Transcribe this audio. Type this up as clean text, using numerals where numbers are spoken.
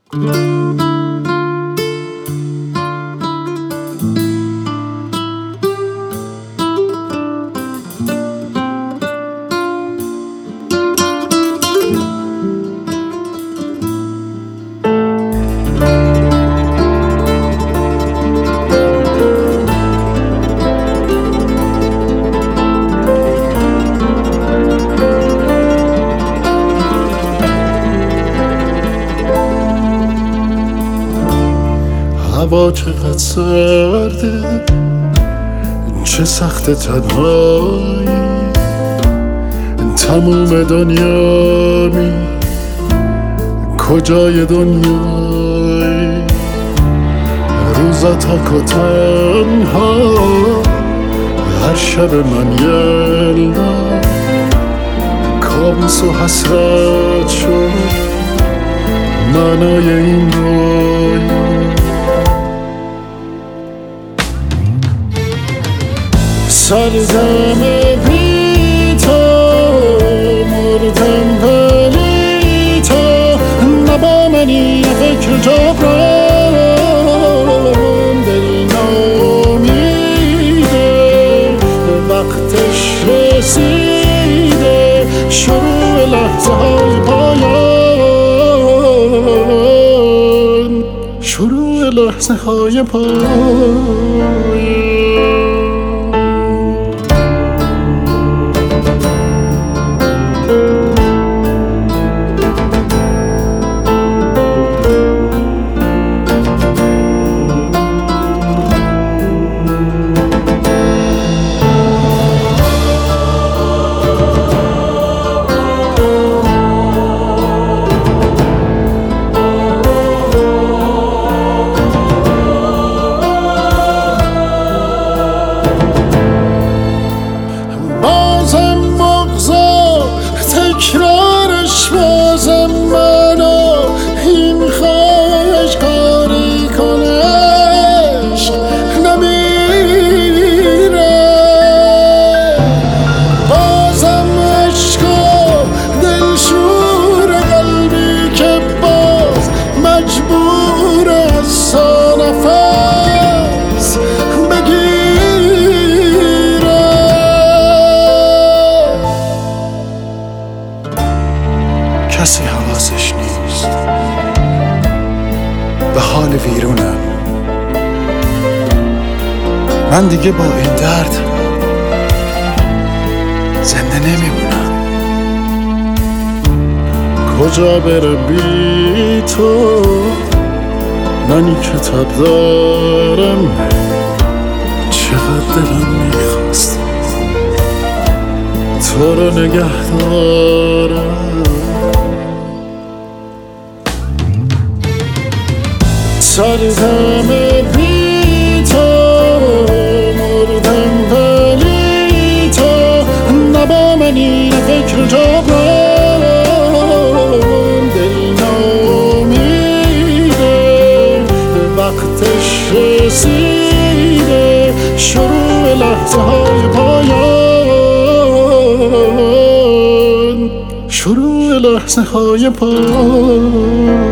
هوا چقدر سرده، چه سخت تنهایی، تموم دنیا کجای دنیایی؟ روزا تک و تنها، هر شب من یلدا کابوس و حسرت شد معنای این رویا. سردم بی تو، مردم ولی تو نبا منی فکر جبران. دل نامیده وقتش رسیده، شروع لحظه های پایان، شروع لحظه های پایان. تکرارش بازم منو این خواهش کاری کنش نمیره. بازم عشق و دلشور قلبی که باز مجبور از نفس بگیره. کسی حواسش نیست به حال ویرونم، من دیگه با این درد زنده نمیمونم. کجا بره بی تو، منی کتاب دارم چقدر دلم میخواست تو رو نگه دارم. سردم بی تو، مردم ولی تو نبا منی فکر جبران. دل نامیده وقتش رسیده، شروع لحظه های پایان، شروع لحظه های پایان.